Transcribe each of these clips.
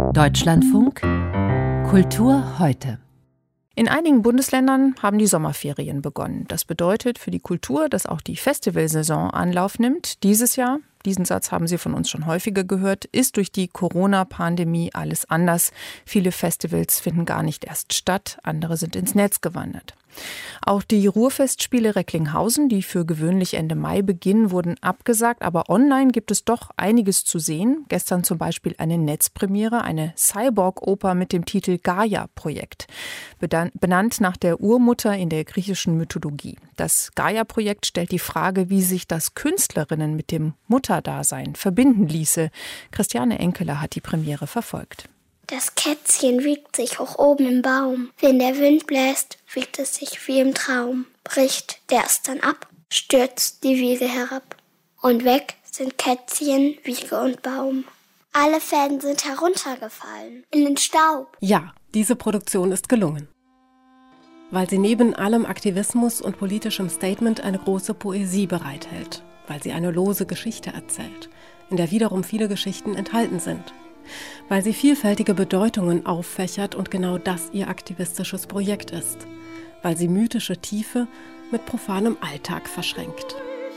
Deutschlandfunk Kultur heute. In einigen Bundesländern haben die Sommerferien begonnen. Das bedeutet für die Kultur, dass auch die Festivalsaison Anlauf nimmt. Dieses Jahr, diesen Satz haben Sie von uns schon häufiger gehört, ist durch die Corona-Pandemie alles anders. Viele Festivals finden gar nicht erst statt, andere sind ins Netz gewandert. Auch die Ruhrfestspiele Recklinghausen, die für gewöhnlich Ende Mai beginnen, wurden abgesagt, aber online gibt es doch einiges zu sehen. Gestern zum Beispiel eine Netzpremiere, eine Cyborg-Oper mit dem Titel Gaia-Projekt, benannt nach der Urmutter in der griechischen Mythologie. Das Gaia-Projekt stellt die Frage, wie sich das Künstlerinnen mit dem Mutterdasein verbinden ließe. Christiane Enkeler hat die Premiere verfolgt. Das Kätzchen wiegt sich hoch oben im Baum. Wenn der Wind bläst, wiegt es sich wie im Traum. Bricht der es dann ab, stürzt die Wiege herab. Und weg sind Kätzchen, Wiege und Baum. Alle Fäden sind heruntergefallen, in den Staub. Ja, diese Produktion ist gelungen. Weil sie neben allem Aktivismus und politischem Statement eine große Poesie bereithält. Weil sie eine lose Geschichte erzählt, in der wiederum viele Geschichten enthalten sind. Weil sie vielfältige Bedeutungen auffächert und genau das ihr aktivistisches Projekt ist. Weil sie mythische Tiefe mit profanem Alltag verschränkt.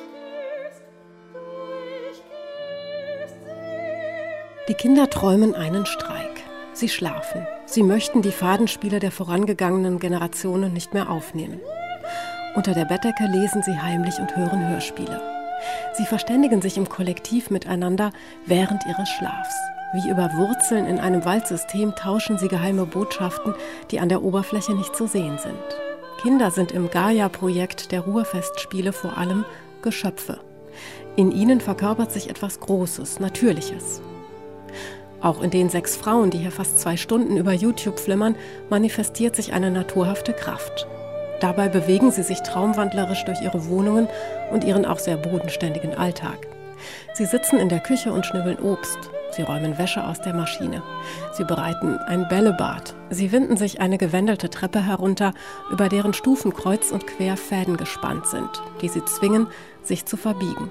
Die Kinder träumen einen Streik. Sie schlafen. Sie möchten die Fadenspiele der vorangegangenen Generationen nicht mehr aufnehmen. Unter der Bettdecke lesen sie heimlich und hören Hörspiele. Sie verständigen sich im Kollektiv miteinander während ihres Schlafs. Wie über Wurzeln in einem Waldsystem tauschen sie geheime Botschaften, die an der Oberfläche nicht zu sehen sind. Kinder sind im Gaia-Projekt der Ruhrfestspiele vor allem Geschöpfe. In ihnen verkörpert sich etwas Großes, Natürliches. Auch in den 6 Frauen, die hier fast 2 Stunden über YouTube flimmern, manifestiert sich eine naturhafte Kraft. Dabei bewegen sie sich traumwandlerisch durch ihre Wohnungen und ihren auch sehr bodenständigen Alltag. Sie sitzen in der Küche und schnibbeln Obst. Sie räumen Wäsche aus der Maschine. Sie bereiten ein Bällebad. Sie winden sich eine gewändelte Treppe herunter, über deren Stufen kreuz und quer Fäden gespannt sind, die sie zwingen, sich zu verbiegen.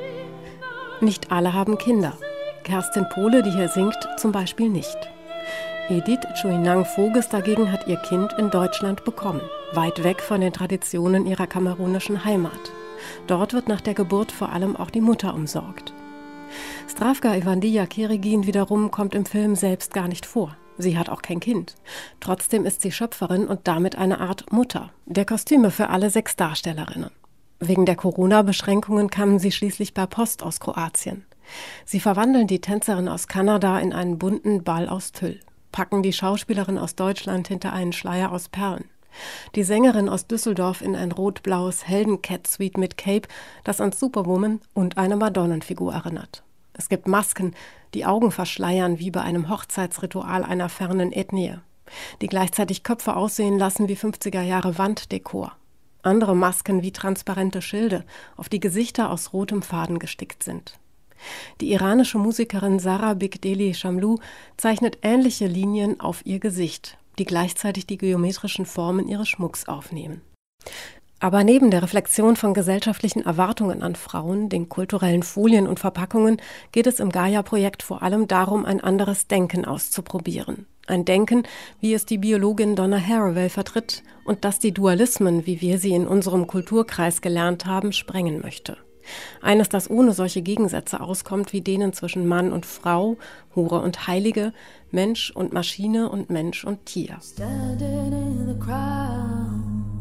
Nicht alle haben Kinder. Kerstin Pohle, die hier singt, zum Beispiel nicht. Edith Chuinang-Voges dagegen hat ihr Kind in Deutschland bekommen, weit weg von den Traditionen ihrer kamerunischen Heimat. Dort wird nach der Geburt vor allem auch die Mutter umsorgt. Stravka Ivandiya Kerigin wiederum kommt im Film selbst gar nicht vor. Sie hat auch kein Kind. Trotzdem ist sie Schöpferin und damit eine Art Mutter der Kostüme für alle 6 Darstellerinnen. Wegen der Corona-Beschränkungen kamen sie schließlich per Post aus Kroatien. Sie verwandeln die Tänzerin aus Kanada in einen bunten Ball aus Tüll, packen die Schauspielerin aus Deutschland hinter einen Schleier aus Perlen. Die Sängerin aus Düsseldorf in ein rot-blaues Helden-Catsuit mit Cape, das an Superwoman und eine Madonnenfigur erinnert. Es gibt Masken, die Augen verschleiern wie bei einem Hochzeitsritual einer fernen Ethnie, die gleichzeitig Köpfe aussehen lassen wie 50er Jahre Wanddekor. Andere Masken wie transparente Schilde, auf die Gesichter aus rotem Faden gestickt sind. Die iranische Musikerin Sara Bigdeli Shamlou zeichnet ähnliche Linien auf ihr Gesicht, die gleichzeitig die geometrischen Formen ihres Schmucks aufnehmen. Aber neben der Reflexion von gesellschaftlichen Erwartungen an Frauen, den kulturellen Folien und Verpackungen, geht es im Gaia-Projekt vor allem darum, ein anderes Denken auszuprobieren. Ein Denken, wie es die Biologin Donna Haraway vertritt und das die Dualismen, wie wir sie in unserem Kulturkreis gelernt haben, sprengen möchte. Eines, das ohne solche Gegensätze auskommt wie denen zwischen Mann und Frau, Hure und Heilige, Mensch und Maschine und Mensch und Tier. Standing in the crowd,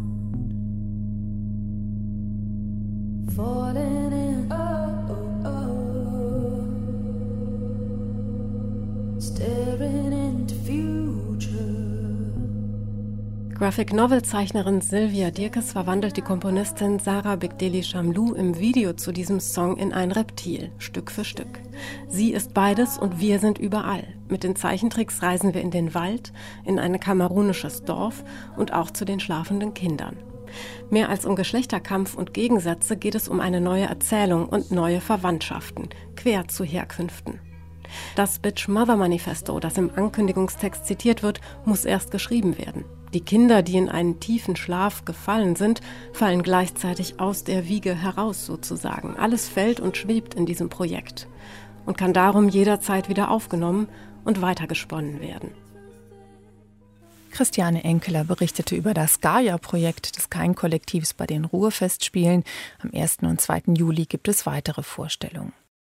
falling in, staring into future. Graphic-Novel-Zeichnerin Sylvia Dierkes verwandelt die Komponistin Sara Bigdeli Shamlou im Video zu diesem Song in ein Reptil, Stück für Stück. Sie ist beides und wir sind überall. Mit den Zeichentricks reisen wir in den Wald, in ein kamerunisches Dorf und auch zu den schlafenden Kindern. Mehr als um Geschlechterkampf und Gegensätze geht es um eine neue Erzählung und neue Verwandtschaften, quer zu Herkünften. Das Bitch Mother Manifesto, das im Ankündigungstext zitiert wird, muss erst geschrieben werden. Die Kinder, die in einen tiefen Schlaf gefallen sind, fallen gleichzeitig aus der Wiege heraus sozusagen. Alles fällt und schwebt in diesem Projekt und kann darum jederzeit wieder aufgenommen und weitergesponnen werden. Christiane Enkeler berichtete über das Gaia-Projekt des Kein-Kollektivs bei den Ruhrfestspielen. Am 1. und 2. Juli gibt es weitere Vorstellungen.